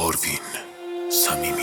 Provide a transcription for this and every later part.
پروین صمیمی.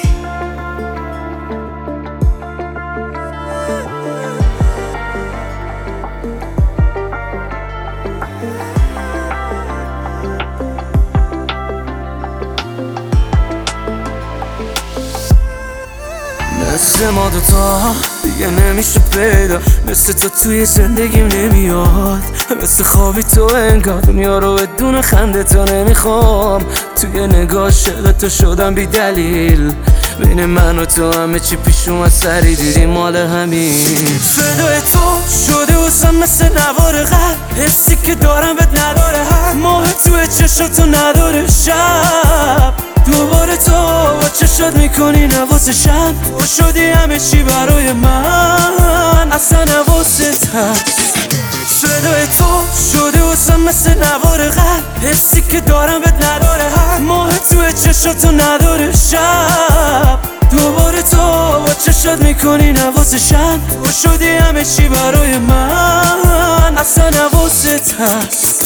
مثل ما دوتا دیگه نمیشه پیدا، مثل تو توی زندگیم نمیاد، مثل خوابی تو انگار دنیا رو بدون خنده تو نمیخوام. توی نگاه شده تو شدم بی دلیل، بین من و تو همه چی پیش اومد سری دیدی مال همین. فدای تو شده واسم مثل نوار قلب، حسی که دارم بهت نداره حد، ماه توی چشاتو نداره شب. دوباره تو با چشات میکنی نوازشم، تو شدی همه چی برای من، اصلا نوازت هست. فدای تو شده واسم مثل نوار قلب، حسی که دارم بهت نداره حد، ماه توی چشاتو نداره شب. دوباره تو با چشات میکنی نوازشم، تو شدی همه چی برای من، اصلا نوازت هست.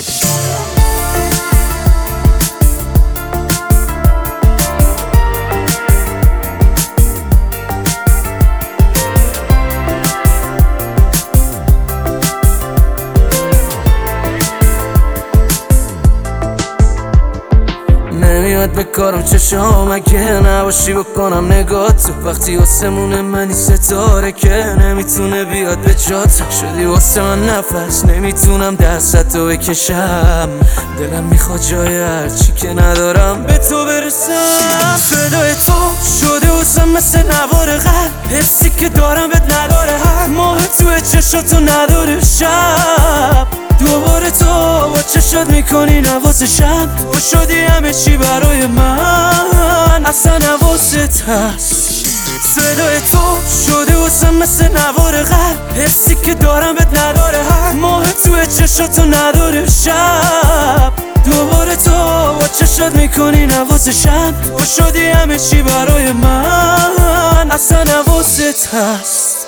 نمیاد به کارم چشام اگه نباشی، بکنم نگاه تو وقتی آسمون منی ستاره که نمیتونه بیاد به جات. شدی واسه من نفس نمیتونم دستتو بکشم، دلم میخواد جای هرچی که ندارم به تو برسم. فدای تو شده واسم مثل نوار قلب، حسی که دارم بهت نداره حد، ماه توی چشاتو نداره شب. دوباره تو با چشات میکنی نوازشم، تو شدی همه چی برای من، اصلا نوازت هست. فدای تو شده واسم مثل نوار قلب، حسی که دارم بهت نداره حد، ماه توی چشاتو نداره شب. دوباره تو با چشات میکنی نوازشم، تو شدی همه چی برای من، اصلا نوازت هست.